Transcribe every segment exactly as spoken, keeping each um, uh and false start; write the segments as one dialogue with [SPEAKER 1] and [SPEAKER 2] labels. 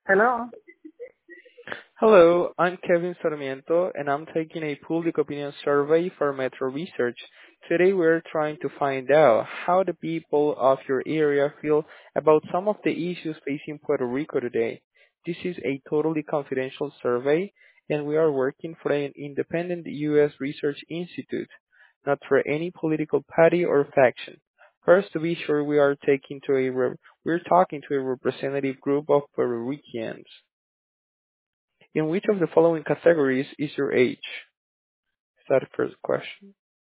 [SPEAKER 1] Hello.
[SPEAKER 2] Hello, I'm Kevin Sarmiento, and I'm taking a public opinion survey for Metro Research. Today we're trying to find out how the people of your area feel about some of the issues facing Puerto Rico today. This is a totally confidential survey, and we are working for an independent U S research institute, not for any political party or faction. First, to be sure, we are taking to a re- we're talking to a representative group of Puerto Ricans. In which of the following categories is your age? Is that the first question?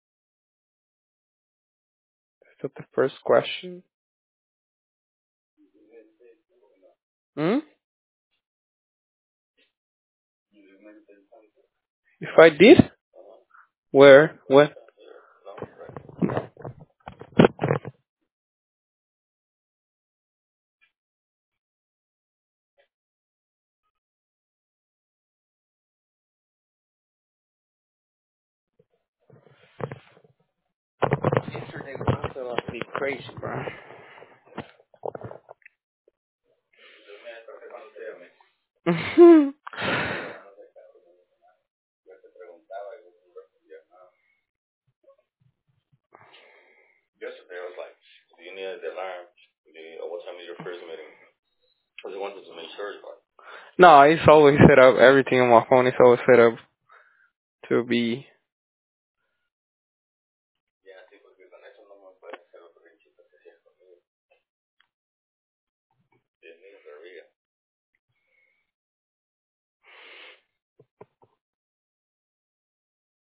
[SPEAKER 2] Is that the first question? Hmm? If I did? Where? When? Yesterday was absolutely crazy, bro. No, it's always set up. Everything on my phone is always set up to be